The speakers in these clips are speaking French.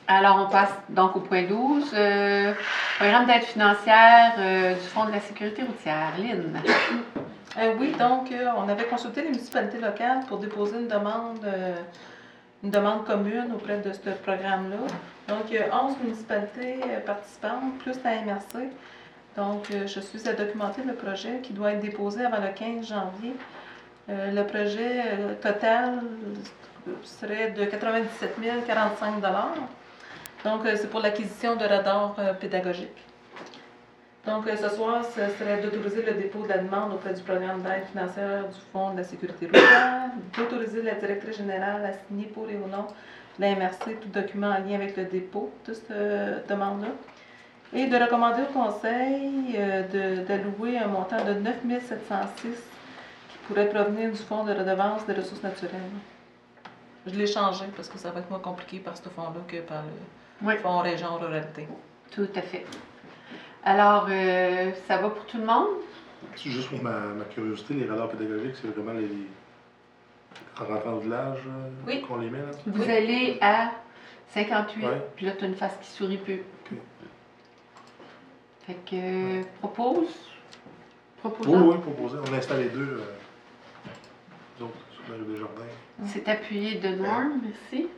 Alors, on passe donc au point 12. Programme d'aide financière du Fonds de la sécurité routière. Lynn. Oui, donc on avait consulté les municipalités locales pour déposer une demande commune auprès de ce programme-là. Donc, il y a 11 municipalités participantes, plus la MRC. Donc, je suis à documenter le projet qui doit être déposé avant le 15 janvier. Le projet total serait de 97 045 $. Donc, c'est pour l'acquisition de radars pédagogiques. Donc, ce soir, ce serait d'autoriser le dépôt de la demande auprès du programme d'aide financière du Fonds de la sécurité routière, d'autoriser la directrice générale à signer pour et au nom de la MRC tout document en lien avec le dépôt de cette demande-là, et de recommander au Conseil d'allouer un montant de 9 706 qui pourrait provenir du Fonds de redevance des ressources naturelles. Je l'ai changé parce que ça va être moins compliqué par ce fonds-là que par le Fonds Région Ruralité. Tout à fait. Alors, ça va pour tout le monde? C'est juste pour ma curiosité, les radars pédagogiques, c'est vraiment les en rentrant au village qu'on les met là? Vous allez à 58, puis là, tu as une face qui sourit peu. Okay. Fait que, propose. Oui, proposer. On installe les deux autres sur la rue des Jardins. C'est appuyé de Norm, merci.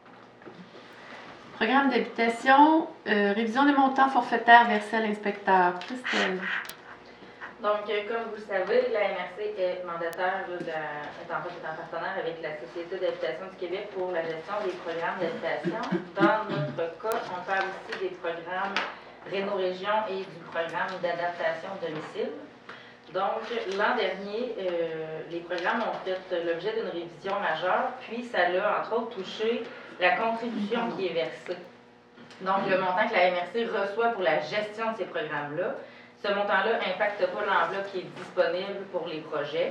Programme d'habitation, révision des montants forfaitaires versés à l'inspecteur. Christelle. Donc, comme vous le savez, la MRC est mandataire, est en partenaire avec la Société d'habitation du Québec pour la gestion des programmes d'habitation. Dans notre cas, on parle aussi des programmes Réno-Région et du programme d'adaptation domicile. Donc, l'an dernier, les programmes ont fait l'objet d'une révision majeure, puis ça l'a, entre autres, touché la contribution qui est versée. Donc, le montant que la MRC reçoit pour la gestion de ces programmes-là, ce montant-là n'impacte pas l'enveloppe qui est disponible pour les projets.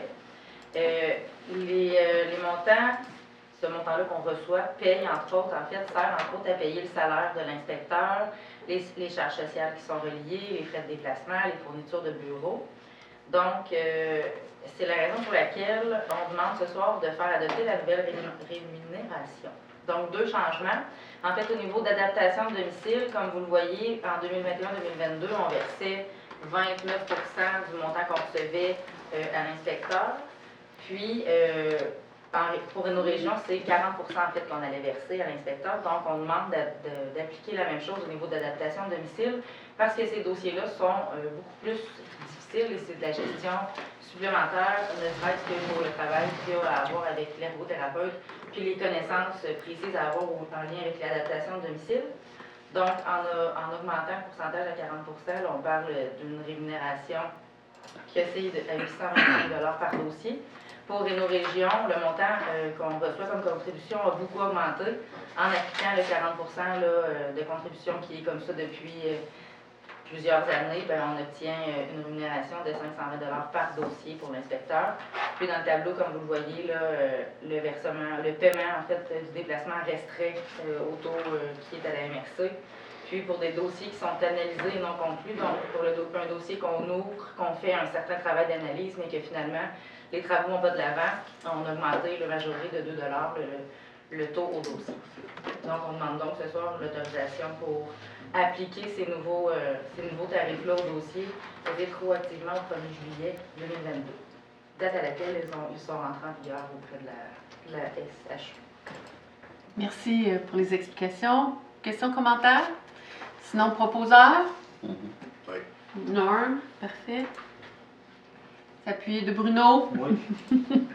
Les montants, ce montant-là qu'on reçoit, paye, entre autres, sert entre autres à payer le salaire de l'inspecteur, les charges sociales qui sont reliées, les frais de déplacement, les fournitures de bureau. Donc, c'est la raison pour laquelle on demande ce soir de faire adopter la nouvelle rémunération. Donc, deux changements. En fait, au niveau d'adaptation de domicile, comme vous le voyez, en 2021-2022, on versait 29 % du montant qu'on recevait à l'inspecteur. Puis, pour nos régions, c'est 40 % en fait qu'on allait verser à l'inspecteur. Donc, on demande d'appliquer la même chose au niveau d'adaptation de domicile parce que ces dossiers-là sont beaucoup plus difficiles et c'est de la gestion supplémentaire, ne serait-ce que pour le travail qu'il y a à avoir avec l'ergothérapeute, puis les connaissances précises à avoir en lien avec l'adaptation de domicile. Donc, en augmentant le pourcentage à 40 %, là, on parle d'une rémunération qui oscille à 825 $ par dossier. Pour Réno-Région, le montant qu'on reçoit comme contribution a beaucoup augmenté en appliquant le 40 % de contribution qui est comme ça depuis plusieurs années. On obtient une rémunération de 520 $ par dossier pour l'inspecteur. Puis dans le tableau, comme vous le voyez, là, le paiement en fait, du déplacement resterait au taux qui est à la MRC. Puis pour des dossiers qui sont analysés et non conclus, donc pour un dossier qu'on ouvre, qu'on fait un certain travail d'analyse, mais que finalement les travaux n'ont pas de l'avant, on a augmenté le majoré de 2 $ le taux au dossier. Donc on demande donc ce soir l'autorisation pour appliquer ces nouveaux tarifs-là au dossier rétroactivement au 1er juillet 2022, date à laquelle ils sont rentrés en vigueur auprès de la SHU. Merci pour les explications. Questions, commentaires? Sinon, proposeur? Oui. Norm, parfait. Appuyé de Bruno? Oui.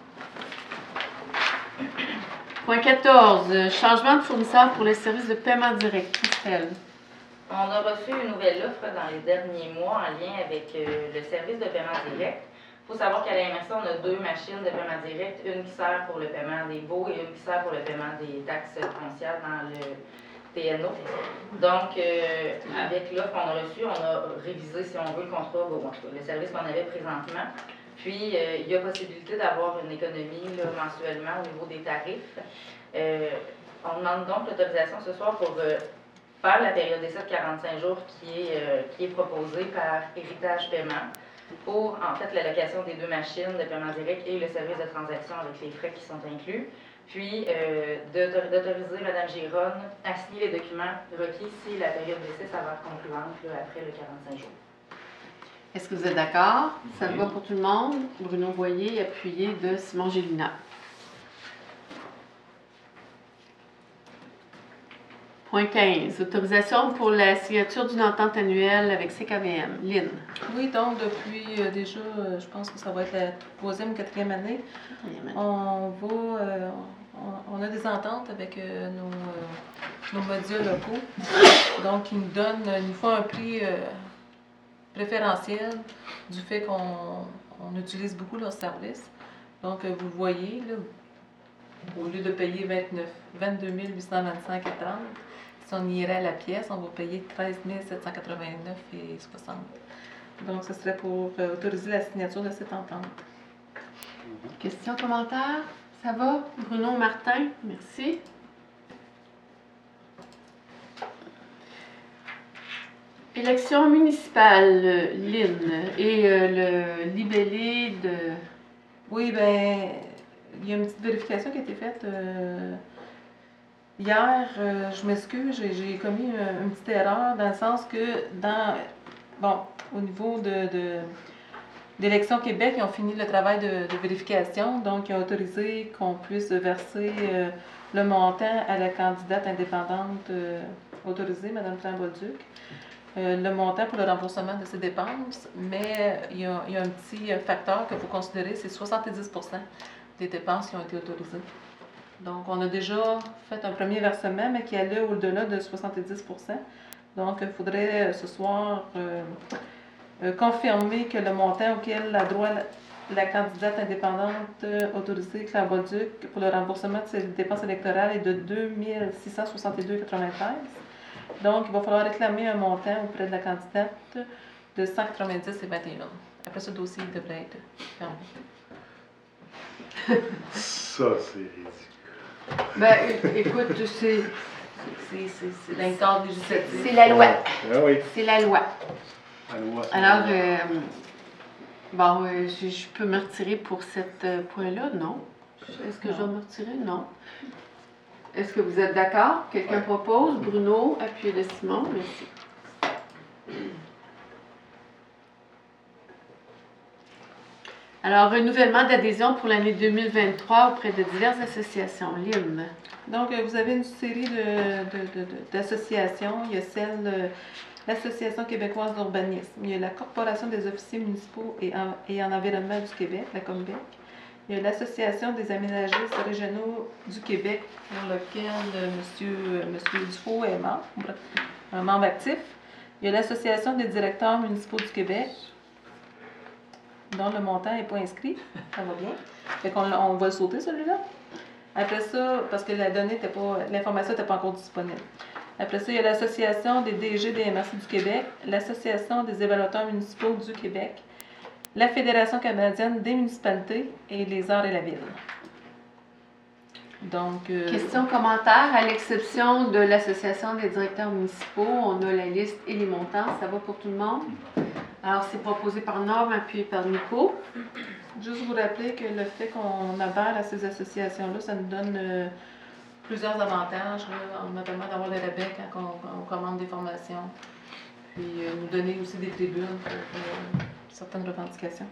Point 14. Changement de fournisseur pour les services de paiement direct. Christelle. On a reçu une nouvelle offre dans les derniers mois en lien avec le service de paiement direct. Il faut savoir qu'à la MRC, on a deux machines de paiement direct, une qui sert pour le paiement des baux et une qui sert pour le paiement des taxes foncières dans le TNO. Donc, avec l'offre qu'on a reçue, on a révisé, si on veut, le contrat, le service qu'on avait présentement. Puis, il y a possibilité d'avoir une économie là, mensuellement au niveau des tarifs. On demande donc l'autorisation ce soir pour faire la période d'essai de 45 jours qui est proposée par Héritage Paiement pour, en fait, l'allocation des deux machines de paiement direct et le service de transaction avec les frais qui sont inclus. Puis, d'autoriser Mme Gironne à signer les documents requis si la période d'essai s'avère concluante là, après le 45 jours. Est-ce que vous êtes d'accord? Ça Oui. va pour tout le monde? Bruno Boyer, appuyé de Simon Gélina. Point 15. Autorisation pour la signature d'une entente annuelle avec CKVM. Lynn. Oui, donc depuis déjà, je pense que ça va être la 3e ou 4e année, on a des ententes avec nos modules locaux. Donc, ils nous font un prix préférentiel du fait qu'on utilise beaucoup leurs services. Donc, vous le voyez, là, au lieu de payer 22 825,30 $, si on irait à la pièce, on va payer 13 789,60 $. Donc, ce serait pour autoriser la signature de cette entente. Questions, commentaires? Ça va? Bruno, Martin? Merci. Élection municipale, Lynn, et le libellé de... Oui, ben il y a une petite vérification qui a été faite hier. Je m'excuse, j'ai commis une petite erreur dans le sens que au niveau d'Élections Québec, ils ont fini le travail de vérification, donc ils ont autorisé qu'on puisse verser le montant à la candidate indépendante autorisée, Mme Claire-Bolduc. Le montant pour le remboursement de ses dépenses, mais il y a un petit facteur qu'il faut considérer, c'est 70 % des dépenses qui ont été autorisées. Donc, on a déjà fait un premier versement, mais qui allait au-delà de 70 %. Donc, il faudrait ce soir confirmer que le montant auquel a droit la candidate indépendante autorisée, Claire Bolduc, pour le remboursement de ses dépenses électorales est de 2 662,93 $. Donc, il va falloir réclamer un montant auprès de la candidate de 190,21 $. Après ce dossier, il devrait être fermé. Ça, c'est ridicule. Ben, écoute, c'est dans le cadre législatif. c'est la loi. Ah oui. C'est la loi. La loi, c'est Alors, la loi. je peux me retirer pour cette point-là? Non. Est-ce que je dois me retirer? Non. Est-ce que vous êtes d'accord? Quelqu'un Ouais. propose? Bruno, appuyé de Simon. Merci. Alors, renouvellement d'adhésion pour l'année 2023 auprès de diverses associations. Lynn. Donc, vous avez une série d'associations. Il y a l'Association québécoise d'urbanisme. Il y a la Corporation des officiers municipaux et en environnement du Québec, la COMBEC. Il y a l'Association des aménagistes régionaux du Québec, pour lequel M. Dufault est membre, un membre actif. Il y a l'Association des directeurs municipaux du Québec, dont le montant n'est pas inscrit. Ça va bien. Fait qu'on on va le sauter, celui-là. Après ça, parce que l'information n'était pas encore disponible. Après ça, il y a l'Association des DG des MRC du Québec, l'Association des évaluateurs municipaux du Québec, la Fédération canadienne des municipalités et les arts et la ville. Donc, Questions, commentaires, à l'exception de l'Association des directeurs municipaux, on a la liste et les montants. Ça va pour tout le monde? Alors, c'est proposé par Norme, appuyé par Nico. juste vous rappeler que le fait qu'on adhère à ces associations-là, ça nous donne plusieurs avantages, là, notamment d'avoir le rabais quand on commande des formations, puis nous donner aussi des tribunes pour certaines revendications.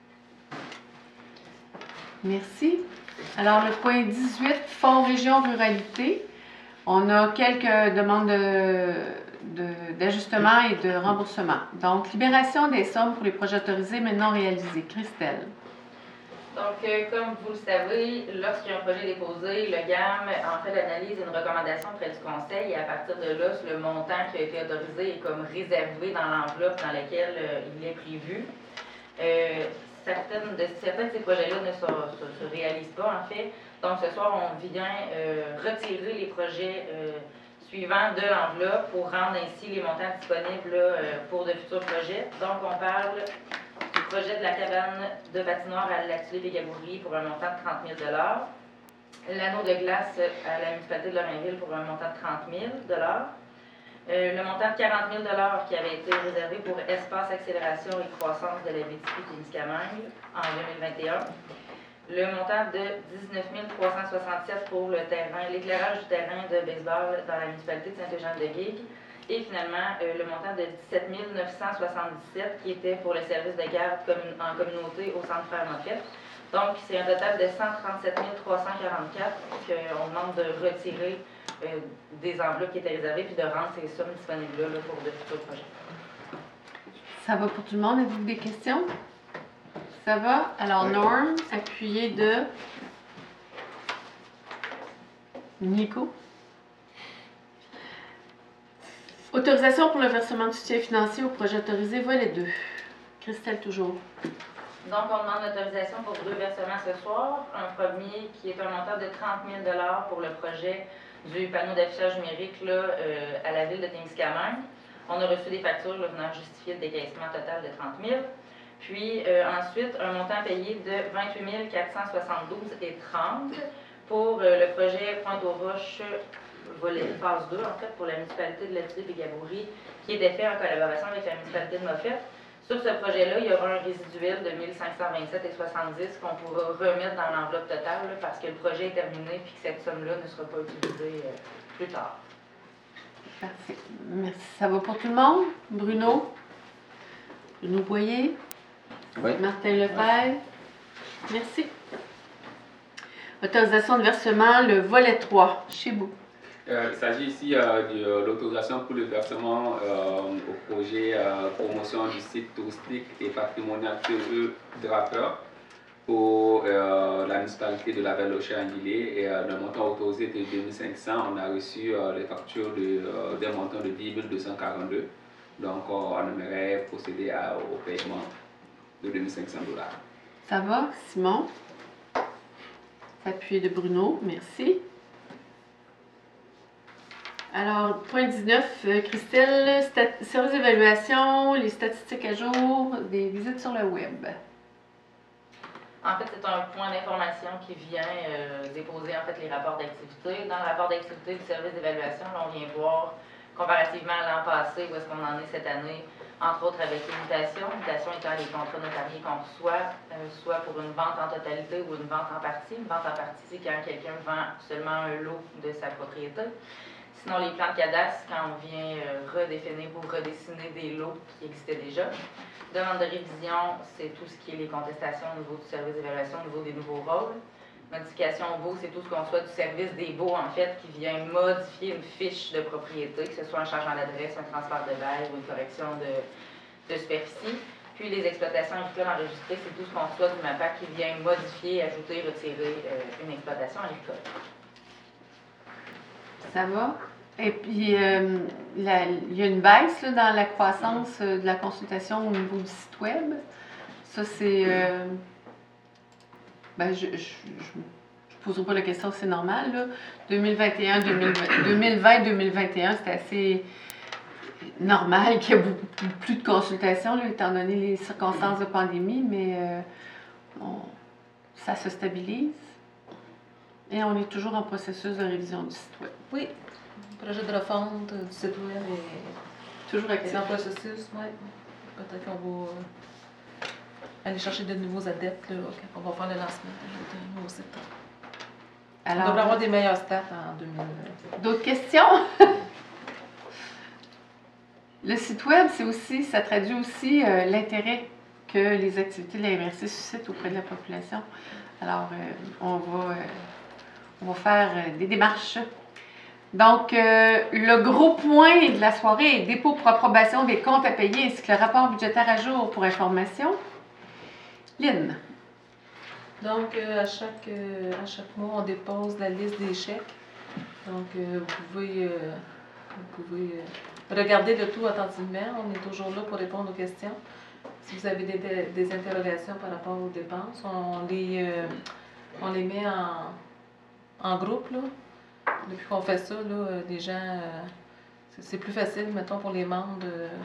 Merci. Alors, le point 18, Fonds Région Ruralité. On a quelques demandes d'ajustement et de remboursement. Donc, libération des sommes pour les projets autorisés mais non réalisés. Christelle. Donc, comme vous le savez, lorsqu'il y a un projet déposé, le GAM en fait l'analyse et une recommandation auprès du conseil et à partir de là, le montant qui a été autorisé est comme réservé dans l'enveloppe dans laquelle il est prévu. Certains de ces projets-là ne se réalisent pas, en fait. Donc, ce soir, on vient retirer les projets suivants de l'enveloppe pour rendre ainsi les montants disponibles pour de futurs projets. Donc, on parle du projet de la cabane de patinoire à la Tulipe et Gaboury pour un montant de 30 000 $. L'anneau de glace à la municipalité de Lorrainville pour un montant de 30 000 $. Le montant de 40 000 $ qui avait été réservé pour Espace Accélération et Croissance de la Bétisie-Témiscamingue en 2021. Le montant de 19 367 pour le terrain, l'éclairage du terrain de baseball dans la municipalité de Saint-Eugène-de-Guigues. Et finalement, le montant de 17 977 qui était pour le service de garde en communauté au Centre Frère Moffett. Donc, c'est un total de 137 344 qu'on demande de retirer des enveloppes qui étaient réservées puis de rendre ces sommes disponibles là, pour de futurs projets. Ça va pour tout le monde? Avez-vous des questions? Ça va? Alors, Norm, appuyé de Nico. Autorisation pour le versement de soutien financier au projet autorisé, volet 2. Christelle, toujours. Donc, on demande l'autorisation pour 2 versements ce soir. Un premier qui est un montant de 30 000 $ pour le projet du panneau d'affichage numérique là, à la ville de Témiscamingue. On a reçu des factures là, venant justifier le décaissement total de 30 000 $. Puis ensuite, un montant payé de 28 472,30 $ pour le projet Pointe-aux-Roches, volet phase 2, en fait, pour la municipalité de Latulippe-et-Gaboury, qui était fait en collaboration avec la municipalité de Moffett. Sur ce projet-là, il y aura un résiduel de 1527,70 qu'on pourra remettre dans l'enveloppe totale là, parce que le projet est terminé et que cette somme-là ne sera pas utilisée plus tard. Parfait. Merci. Ça va pour tout le monde? Bruno? Bruno Boyer? Oui. Martin Lefebvre? Merci. Autorisation de versement, le volet 3, chez vous. Il s'agit ici de l'autorisation pour le versement au projet promotion du site touristique et patrimonial TE Draper pour la municipalité de la Velle-aux-Chats-Angilé. Et le montant autorisé était 2500. On a reçu les factures d'un montant de 10 242. Donc, on aimerait procéder au paiement de 2500 $. Ça va, Simon? Appuyé de Bruno, merci. Alors, point 19, Christelle, service d'évaluation, les statistiques à jour, des visites sur le web. En fait, c'est un point d'information qui vient déposer en fait, les rapports d'activité. Dans le rapport d'activité du service d'évaluation, on vient voir comparativement à l'an passé où est-ce qu'on en est cette année, entre autres avec l'imitation. L'imitation étant les contrats notariés qu'on reçoit, soit pour une vente en totalité ou une vente en partie. Une vente en partie, c'est quand quelqu'un vend seulement un lot de sa propriété. Sinon, les plans de cadastre, quand on vient redéfinir ou redessiner des lots qui existaient déjà. Demande de révision, c'est tout ce qui est les contestations au niveau du service d'évaluation, au niveau des nouveaux rôles. Modification au baux, c'est tout ce qu'on soit du service des baux, en fait, qui vient modifier une fiche de propriété, que ce soit un changement d'adresse, un transfert de bail ou une correction de superficie. Puis les exploitations agricoles enregistrées, c'est tout ce qu'on soit du MAPAC qui vient modifier, ajouter, retirer une exploitation agricole. Ça va? Et puis, il y a une baisse là, dans la croissance de la consultation au niveau du site web. Ça, c'est... je ne poserai pas la question, c'est normal. Là. 2020-2021, c'était assez normal qu'il y ait beaucoup plus de consultations, là, étant donné les circonstances de pandémie, mais ça se stabilise. Et on est toujours en processus de révision du site web. Oui. Le projet de refonte du site web est toujours actif. en processus, oui. Peut-être qu'on va aller chercher de nouveaux adeptes là, quand on va faire le lancement de nouveau site. Alors, on devrait avoir des meilleurs stats en 2020. D'autres questions? Le site web, ça traduit aussi l'intérêt que les activités de la MRC suscitent auprès de la population. Alors, on va faire des démarches. Donc, le gros point de la soirée est dépôt pour approbation des comptes à payer ainsi que le rapport budgétaire à jour pour information. Lynn. Donc, à chaque mois, on dépose la liste des chèques. Donc, vous pouvez regarder le tout attentivement. On est toujours là pour répondre aux questions. Si vous avez des interrogations par rapport aux dépenses, on les met en groupe, là. Depuis qu'on fait ça, là, les gens, c'est plus facile, mettons, pour les membres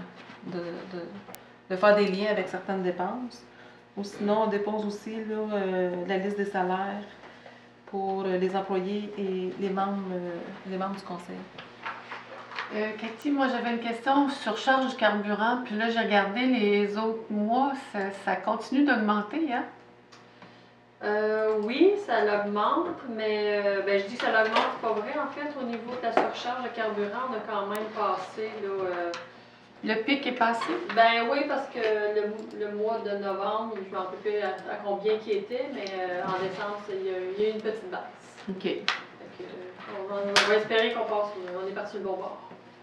de faire des liens avec certaines dépenses. Ou sinon, on dépose aussi là, la liste des salaires pour les employés et les membres du conseil. Cathy, moi j'avais une question sur charge du carburant, puis là j'ai regardé les autres mois, ça continue d'augmenter, hein? Oui, ça l'augmente, mais je dis ça l'augmente, c'est pas vrai. En fait, au niveau de la surcharge de carburant, on a quand même passé là, Le pic est passé? ben oui, parce que le mois de novembre, je me rappelle plus à combien qui était, mais en décembre, il y a eu une petite baisse. OK. Fait que, on va espérer qu'on passe, on est parti le bon bord.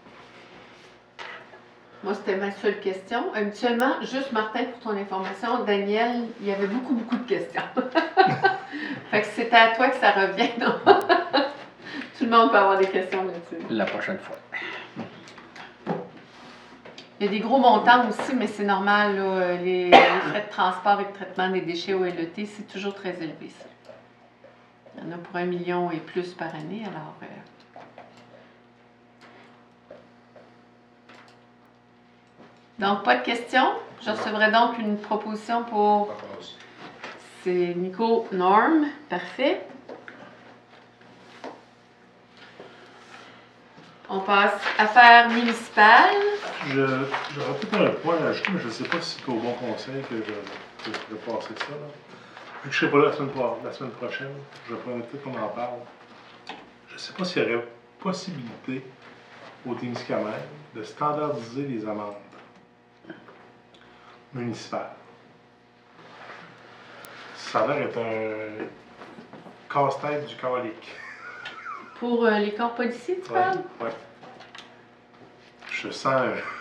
Moi, c'était ma seule question. Habituellement, juste Martin, pour ton information, Daniel, il y avait beaucoup, beaucoup de questions. Fait que c'est à toi que ça revient, non? Tout le monde peut avoir des questions là-dessus. La prochaine fois. Il y a des gros montants aussi, mais c'est normal, là, les frais de transport et de traitement des déchets au LET, c'est toujours très élevé, ça. Il y en a pour 1 million et plus par année, alors... Donc, pas de questions. Je recevrai donc une proposition pour... C'est Nico Norm. Parfait. On passe affaires municipales. J'aurais peut-être un point à ajouter, mais je ne sais pas si c'est au bon conseil que je pourrais passer ça. Là. Vu que je ne serai pas là la semaine prochaine, je pourrais peut-être qu'on en parle. Je ne sais pas s'il y aurait possibilité au Témiscamingue de standardiser les amendes municipales. Ça a l'air d'être un casse-tête du calique. Pour les corps policiers, tu parles? Ouais. Je sens...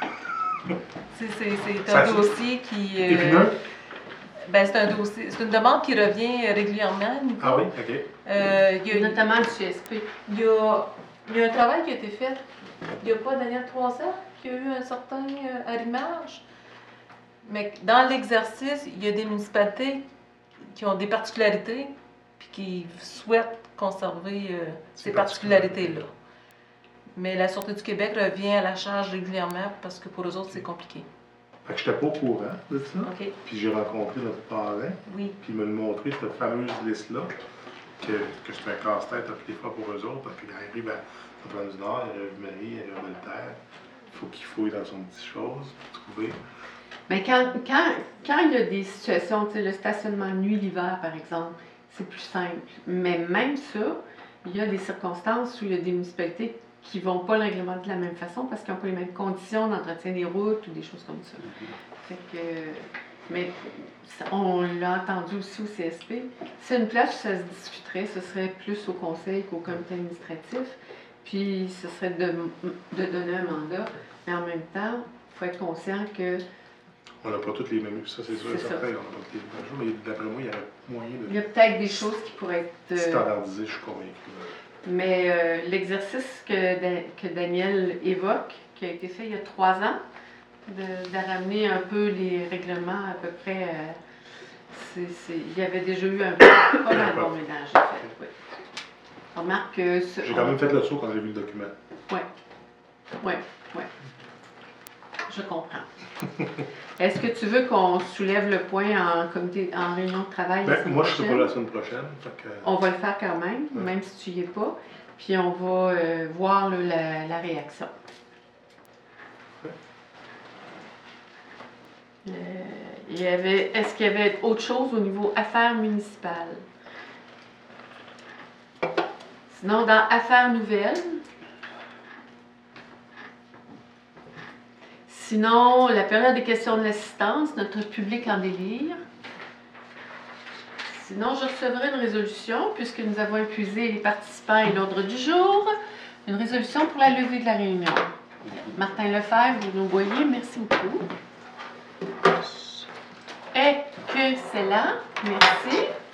C'est Ça- un dossier qui... épineux? Ben, c'est une demande qui revient régulièrement. Nico. Ah oui, OK. Il y a- Notamment du CSP. il y a un travail qui a été fait il n'y a pas d'année 3 ans, qu'il y a eu un certain arrimage. Mais dans l'exercice, il y a des municipalités qui ont des particularités puis qui souhaitent conserver ces particularités-là. Mais la Sûreté du Québec revient à la charge régulièrement parce que pour eux autres, c'est compliqué. Fait que j'étais pas au courant de ça. OK? Puis j'ai rencontré notre parrain, Oui. puis il m'a montré cette fameuse liste-là, que c'est un casse-tête à toutes les fois pour eux autres. Puis il arrive à Notre-Dame du Nord, il arrive Marie, il arrive Belleterre. Il faut qu'il fouille dans son petit chose pour trouver. Mais quand il y a des situations, tu sais, le stationnement nuit l'hiver, par exemple, c'est plus simple. Mais même ça, il y a des circonstances où il y a des municipalités qui ne vont pas le réglementer de la même façon parce qu'ils n'ont pas les mêmes conditions d'entretien des routes ou des choses comme ça. Fait que, mais on l'a entendu aussi au CSP. C'est une place où ça se discuterait, ce serait plus au conseil qu'au comité administratif. Puis ce serait de donner un mandat. Mais en même temps, il faut être conscient que On n'a pas toutes les mêmes, ça c'est sûr et C'est certain. ça. On n'a pas toutes les mêmes choses, mais d'après moi, il y aurait moyen il y a de peut-être des choses qui pourraient être... standardiser, je suis convaincu. Mais l'exercice que Daniel évoque, qui a été fait il y a 3 ans, de ramener un peu les règlements à peu près... il y avait déjà eu un pas mal bon ménage, en fait. Oui. On remarque que... J'ai quand même fait le saut quand j'ai vu le document. Oui. Je comprends. Est-ce que tu veux qu'on soulève le point en réunion de travail la Ben, semaine moi, je ne serai pas prochaine? là la semaine prochaine. Fait que, On va le faire quand même, Ouais. même si tu n'y es pas. Puis on va voir là, la réaction. Est-ce qu'il y avait autre chose au niveau affaires municipales? Sinon, dans affaires nouvelles. Sinon, la période des questions de l'assistance, notre public en délire. Sinon, je recevrai une résolution, puisque nous avons épuisé les participants et l'ordre du jour. Une résolution pour la levée de la réunion. Martin Lefebvre, vous nous voyez, merci beaucoup. Et que c'est là, merci.